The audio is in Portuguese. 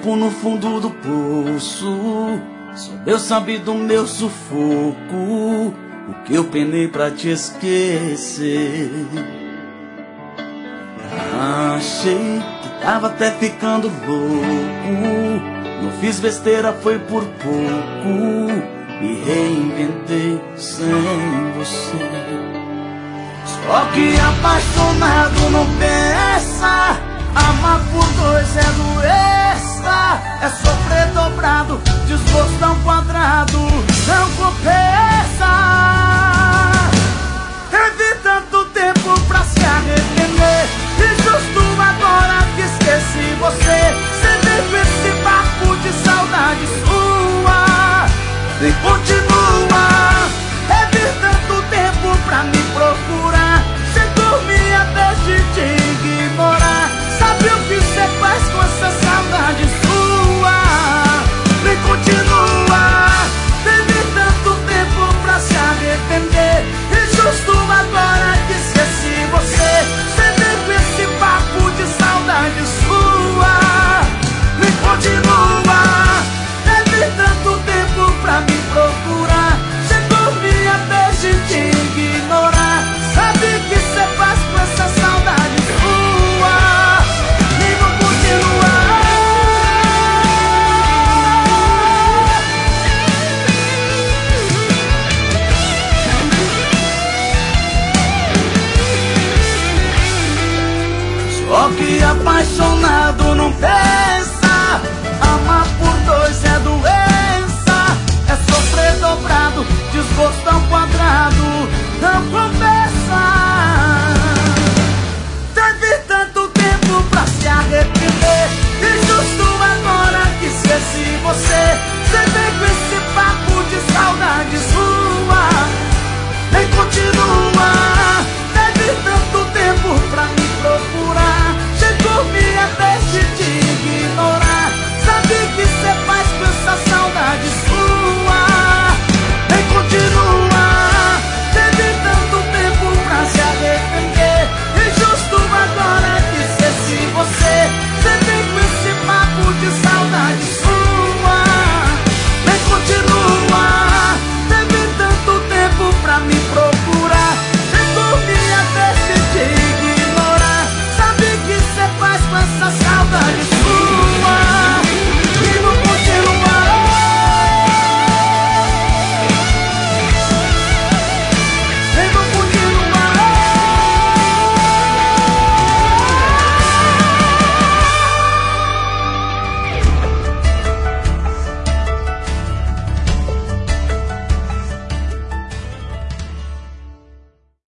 tempo no fundo do poço, só Deus sabe do meu sufoco, o que eu penei pra te esquecer. Achei que tava até ficando louco, não fiz besteira, foi por pouco, me reinventei sem você. Só que apaixonado não pensa, amar por dois é doença.